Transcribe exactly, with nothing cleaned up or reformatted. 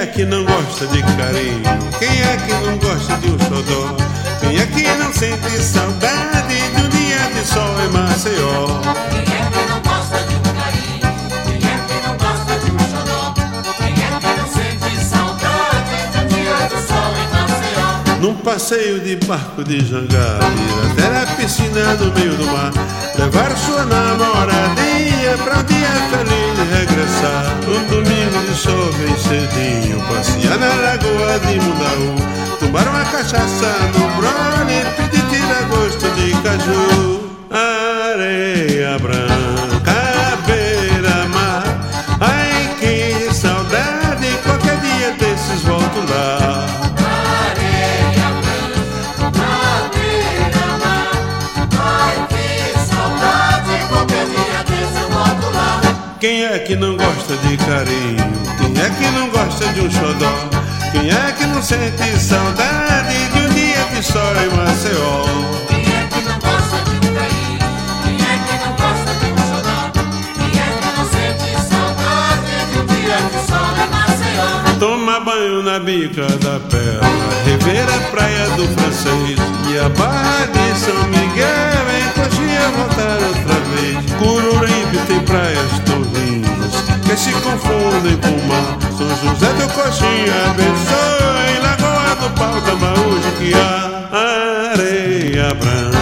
que não gosta de carinho? Quem é que não gosta de um xodó? Quem é que não sente saudade de um dia de sol em Maceió? Quem é que não gosta de um carinho? Quem é que não gosta de um xodó? Quem é que não sente saudade de um dia de sol em Maceió? Num passeio de barco de jangada, ir até na piscina no meio do mar, levar sua namoradinha pra um dia feliz de regressar. Um domingo de sol bem cedinho, passear na lagoa de Mundaú, tomar uma cachaça no brole, pedir tira-gosto de caju. Areia branca, beira-mar, ai que saudade, qualquer dia desses volto lá. Areia branca, beira-mar, ai que saudade, qualquer dia desse eu volto lá. Quem é que não gosta de carinho? Quem é que não gosta de um xodó? Quem é que não sente saudade de um dia de sol em Maceió? Quem é que não gosta de um carinho? Quem é que não gosta de um xodó? Quem é que não sente saudade de um dia de sol em Maceió? Toma banho na bica da Pérola, rever a praia do Francês e a barra de São Miguel, em Coxinha voltar outra vez. Cururipe tem praias tão lindas que se confundem com o mar. São José do Coxinha abençoe, Lagoa do Pau, Tambaú, que há areia branca.